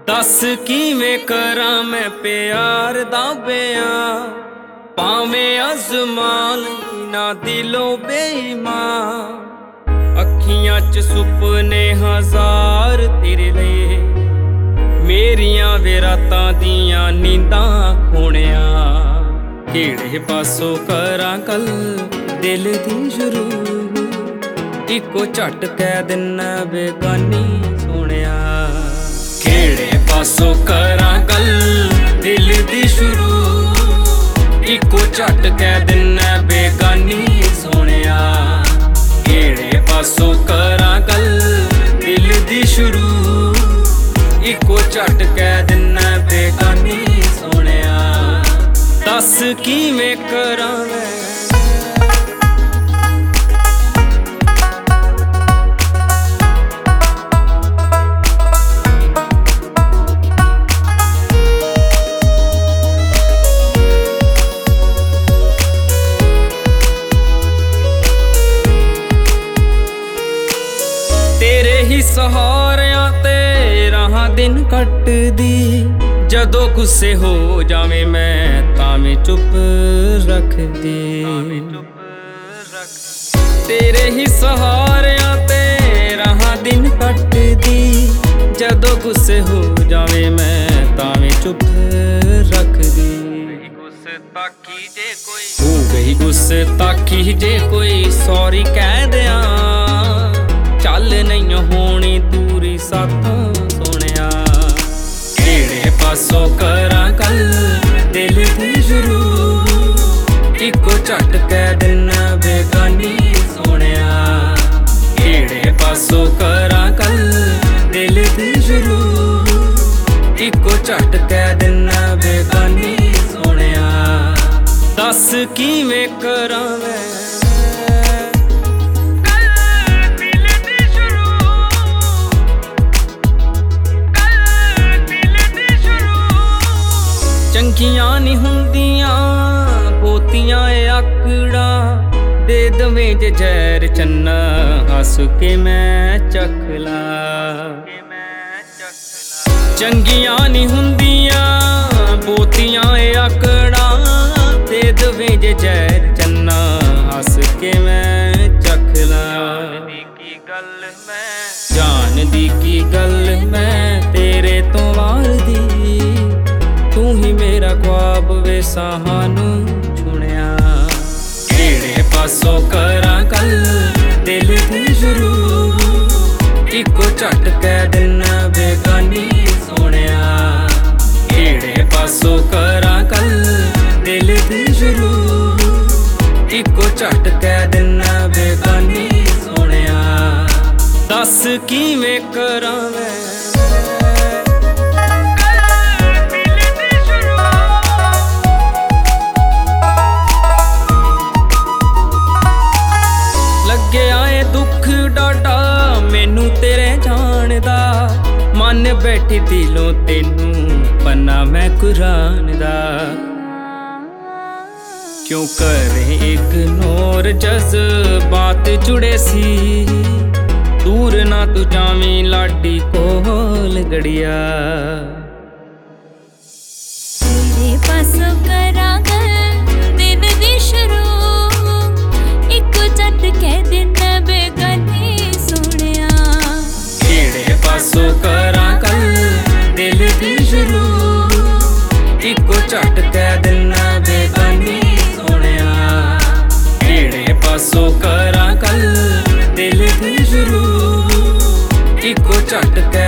दस किवें करां मैं प्यार दा बयां, भावें अज़मां लई ना दिलों बेईमान। अखियां च सुपने हजार तेरे लिए, मेरियां वे रातां दियां नींदां खोणिया। केड़े पासों करां गल दिल दी शुरू, इको झट कह दिन्ना बेगानी सोहणिया। केड़े पासों करां गल दिल दी शुरू, इको झट कह दिन्ना बेगानी सोहणिया। केड़े पासों करां गल दिल दी शुरू, इको झट कह दिन्ना बेगानी सोहणिया। दस किवें करां मैं तेरे ही सहारियां ते राहां दिन कटदी। जदों गुस्से हो जावें मैं तावें चुप रखदी। तेरे ही सहारियां ते राहां दिन कटदी। जदों गुस्से हो जावें मैं तावें चुप रखदी। हो गई गुस्से ताकी जे कोई सॉरी कह दियां, चल नहीं होनी दूरी साथों सोहणिया। केड़े पासों करां गल दिल दी शुरू, इको झट कह दिन्ना बेगानी सोहणिया। केड़े पासों करां गल दिल दी शुरू, इको झट कह दिन्ना बेगानी सोहणिया। दस किवें करां मैं चंगियां नहीं हुंदियां बोतियां आकड़ा, दे दवें जे जहर चन्ना हस के मैं चखला। चंगियां नहीं हुंदियां बोतियां आकड़ा, दे दवें जे जहर चन्ना हस के मैं चखला। जान दी की गल मैं तेरे तो वार दी, तू ही मेरा ख्वाब वे सानू चुनिया। केड़े पासों करां गल दिल दी शुरू, इको झट कह दिन्ना बेगानी सोहणिया। केड़े पासों करां गल दिल दी शुरू, इको झट कह दिन्ना बेगानी सोहणिया। दस किवें करां मैं आए दुख डाटा मैनू तेरे जान दा। मन बैठी दिलों तेनू पन्ना मैं कुरान दा। क्यों करे इग्नोर जज़्बात जुड़े सी, दूर ना तू जावीं लाडी कोल गड़िया। तेरे पासों करां गल दिल दी शुरू, इको झट कह दिन्ना बेगानी सोहणिया। केड़े पासों करां गल दिल दी शुरू, इको झट कह दिन्ना बेगानी सोहणिया। केड़े पासों करां गल दिल दी शुरू, इको झट कह